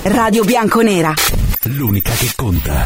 Radio Bianconera. L'unica che conta.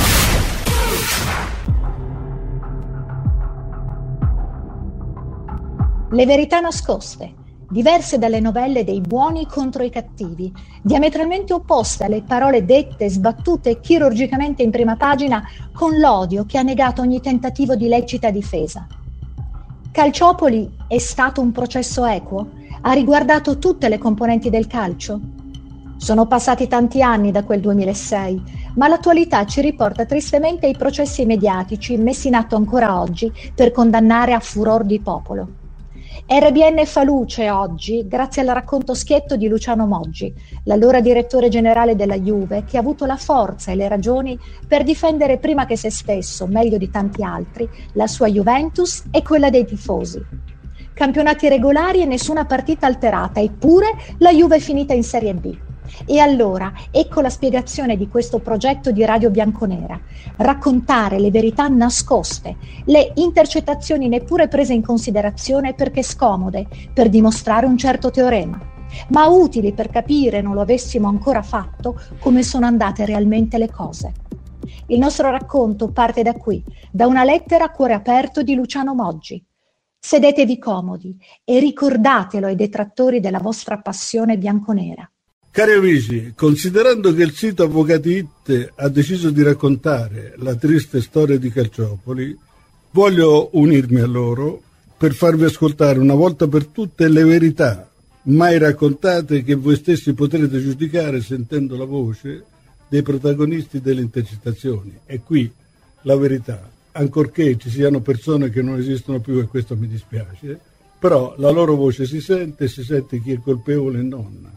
Le verità nascoste, diverse dalle novelle dei buoni contro i cattivi, diametralmente opposte alle parole dette, sbattute chirurgicamente in prima pagina con l'odio che ha negato ogni tentativo di lecita difesa. Calciopoli è stato un processo equo? Ha riguardato tutte le componenti del calcio? Sono passati tanti anni da quel 2006, ma l'attualità ci riporta tristemente ai processi mediatici messi in atto ancora oggi per condannare a furor di popolo. RBN fa luce oggi grazie al racconto schietto di Luciano Moggi, l'allora direttore generale della Juve, che ha avuto la forza e le ragioni per difendere prima che se stesso, meglio di tanti altri, la sua Juventus e quella dei tifosi. Campionati regolari e nessuna partita alterata, eppure la Juve è finita in Serie B. E allora, ecco la spiegazione di questo progetto di Radio Bianconera: raccontare le verità nascoste, le intercettazioni neppure prese in considerazione perché scomode, per dimostrare un certo teorema, ma utili per capire, non lo avessimo ancora fatto, come sono andate realmente le cose. Il nostro racconto parte da qui, da una lettera a cuore aperto di Luciano Moggi. Sedetevi comodi e ricordatelo ai detrattori della vostra passione bianconera. Cari amici, considerando che il sito Avvocati It ha deciso di raccontare la triste storia di Calciopoli, voglio unirmi a loro per farvi ascoltare una volta per tutte le verità mai raccontate, che voi stessi potrete giudicare sentendo la voce dei protagonisti delle intercettazioni. E qui la verità, ancorché ci siano persone che non esistono più, e questo mi dispiace, però la loro voce si sente chi è colpevole e non.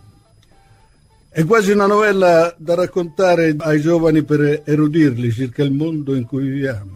È quasi una novella da raccontare ai giovani per erudirli circa il mondo in cui viviamo.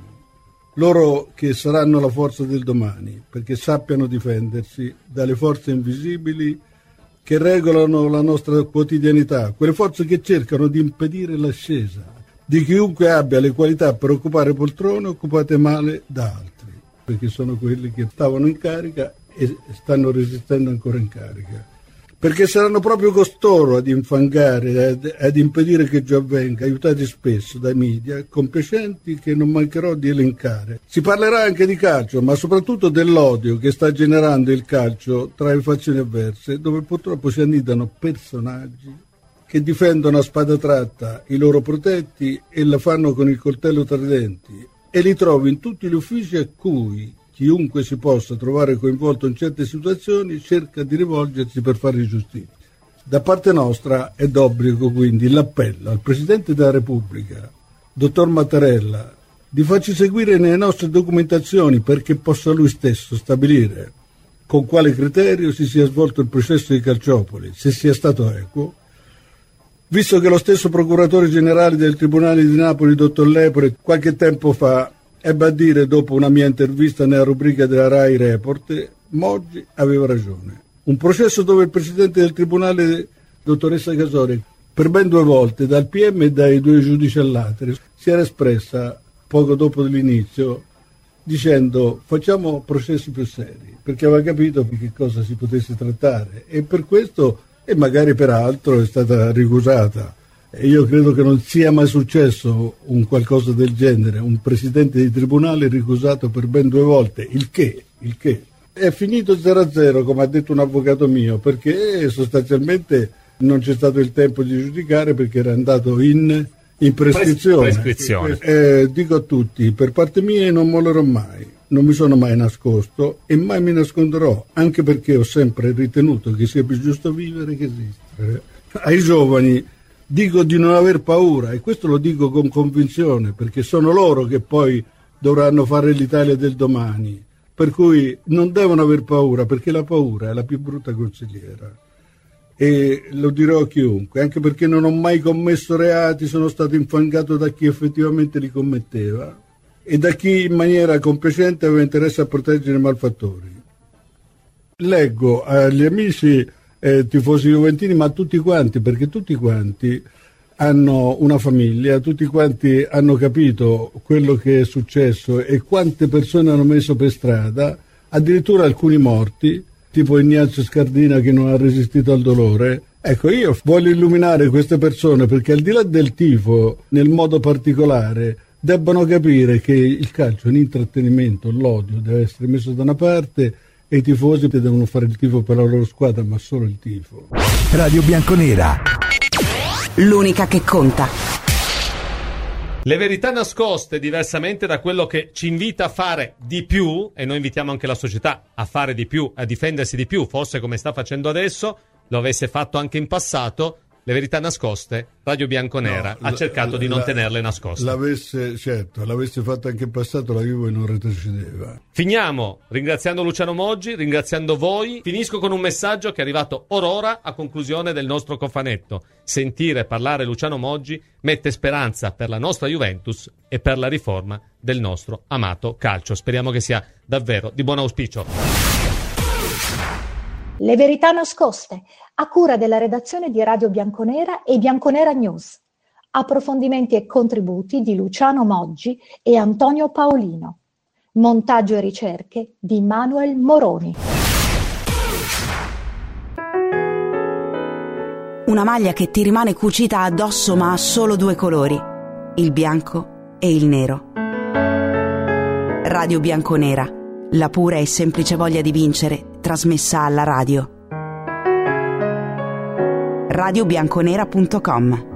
Loro che saranno la forza del domani, perché sappiano difendersi dalle forze invisibili che regolano la nostra quotidianità, quelle forze che cercano di impedire l'ascesa di chiunque abbia le qualità per occupare poltrone occupate male da altri, perché sono quelli che stavano in carica e stanno resistendo ancora in carica. Perché saranno proprio costoro ad infangare, ad impedire che ciò avvenga, aiutati spesso dai media, compiacenti che non mancherò di elencare. Si parlerà anche di calcio, ma soprattutto dell'odio che sta generando il calcio tra le fazioni avverse, dove purtroppo si annidano personaggi che difendono a spada tratta i loro protetti e la fanno con il coltello tra i denti, e li trovi in tutti gli uffici a cui chiunque si possa trovare coinvolto in certe situazioni cerca di rivolgersi per fare giustizia. Da parte nostra è d'obbligo quindi l'appello al Presidente della Repubblica, dottor Mattarella, di farci seguire nelle nostre documentazioni perché possa lui stesso stabilire con quale criterio si sia svolto il processo di Calciopoli, se sia stato equo, visto che lo stesso procuratore generale del Tribunale di Napoli, dottor Lepore, qualche tempo fa ebbe a dire, dopo una mia intervista nella rubrica della Rai Report, Moggi aveva ragione. Un processo dove il presidente del tribunale, dottoressa Casori, per ben 2 volte, dal PM e dai 2 giudici all'Atri, si era espressa poco dopo l'inizio dicendo facciamo processi più seri, perché aveva capito di che cosa si potesse trattare, e per questo, e magari per altro, è stata ricusata. E io credo che non sia mai successo un qualcosa del genere, un presidente di tribunale ricusato per ben 2 volte, il che è finito 0-0, come ha detto un avvocato mio, perché sostanzialmente non c'è stato il tempo di giudicare perché era andato in prescrizione. Dico a tutti, per parte mia non mollerò mai, non mi sono mai nascosto e mai mi nasconderò, anche perché ho sempre ritenuto che sia più giusto vivere che esistere. Ai giovani dico di non aver paura, e questo lo dico con convinzione, perché sono loro che poi dovranno fare l'Italia del domani, per cui non devono aver paura, perché la paura è la più brutta consigliera. E lo dirò a chiunque, anche perché non ho mai commesso reati, sono stato infangato da chi effettivamente li commetteva e da chi in maniera compiacente aveva interesse a proteggere i malfattori. Leggo agli amici tifosi juventini, ma a tutti quanti, perché tutti quanti hanno una famiglia, tutti quanti hanno capito quello che è successo e quante persone hanno messo per strada, addirittura alcuni morti, tipo Ignazio Scardina che non ha resistito al dolore, Ecco, io voglio illuminare queste persone perché al di là del tifo, nel modo particolare, debbano capire che il calcio è un intrattenimento, l'odio deve essere messo da una parte e i tifosi devono fare il tifo per la loro squadra, ma solo il tifo. Radio Bianconera, l'unica che conta. Le verità nascoste, diversamente da quello che ci invita a fare di più, e noi invitiamo anche la società a fare di più, a difendersi di più, forse come sta facendo adesso, lo avesse fatto anche in passato. Le verità nascoste, Radio Bianconera ha cercato di non tenerle nascoste. L'avesse fatto anche in passato, la Juve non retrocedeva. Finiamo ringraziando Luciano Moggi, ringraziando voi. Finisco con un messaggio che è arrivato orora a conclusione del nostro cofanetto. Sentire parlare Luciano Moggi mette speranza per la nostra Juventus e per la riforma del nostro amato calcio. Speriamo che sia davvero di buon auspicio. Le verità nascoste, a cura della redazione di Radio Bianconera e Bianconera News. Approfondimenti e contributi di Luciano Moggi e Antonio Paolino. Montaggio e ricerche di Manuel Moroni. Una maglia che ti rimane cucita addosso ma ha solo due colori, il bianco e il nero. Radio Bianconera, la pura e semplice voglia di vincere trasmessa alla radio. radiobianconera.com